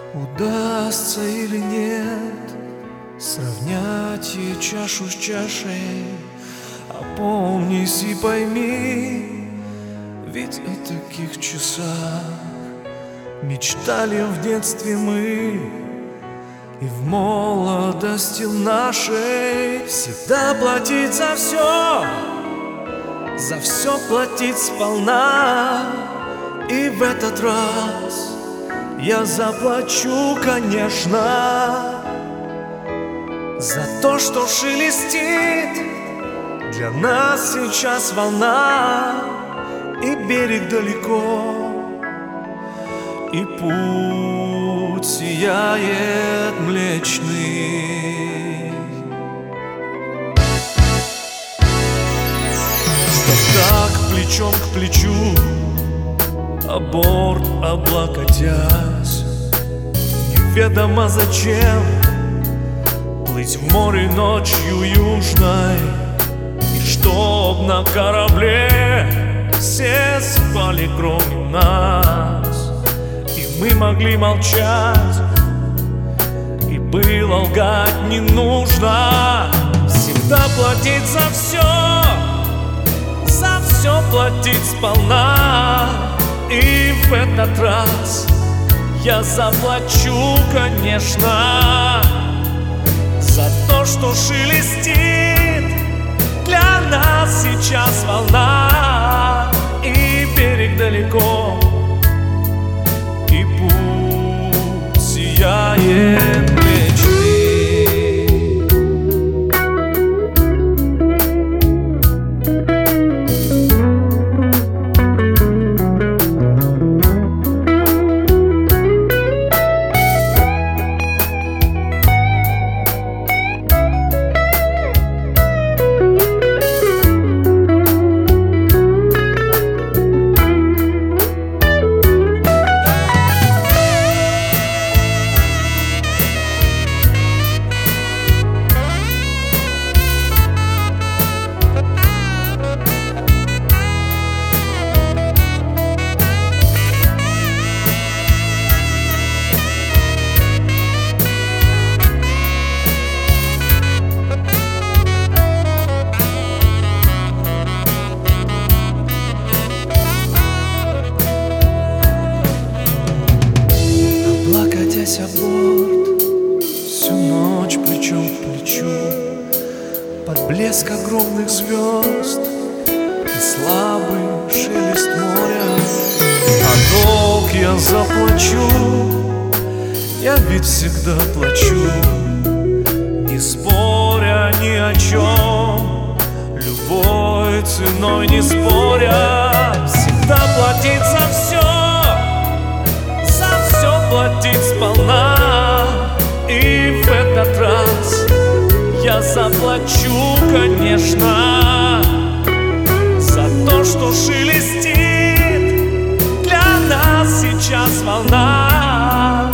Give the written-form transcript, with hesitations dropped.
Удастся или нет сравнять ей чашу с чашей? Опомнись и пойми, ведь о таких часах мечтали в детстве мы и в молодости нашей. Всегда платить за все платить сполна. И в этот раз я заплачу, конечно, за то, что шелестит для нас сейчас волна, и берег далеко, и путь сияет млечный. Что так плечом к плечу, а борт облокотясь, неведомо зачем плыть в море ночью южной, и чтоб на корабле все спали кроме нас, и мы могли молчать, и было лгать не нужно. Всегда платить за все платить сполна. И в этот раз я заплачу, конечно, за то, что шелестит для нас сейчас волна, и берег далеко, и путь сияет млечный. Облокотясь о борт, всю ночь плечом к плечу, под блеск огромных звезд и слабый шелест моря. А долг я заплачу, я ведь всегда плачу, не споря ни о чем, любой ценой не споря. Всегда платить за все платить сполна. И в этот раз я заплачу, конечно, за то, что шелестит для нас сейчас волна.